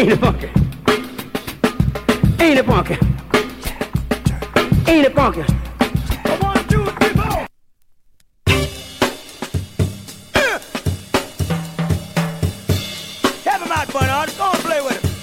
Ain't it funky? Ain't it funky? Ain't it funky? One, two, three, four. Have him out, Bernard. Go and play with him.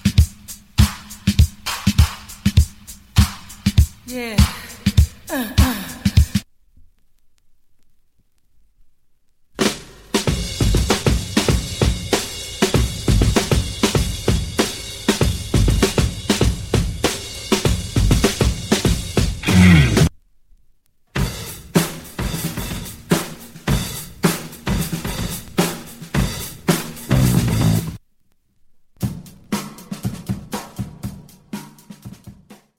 Yeah.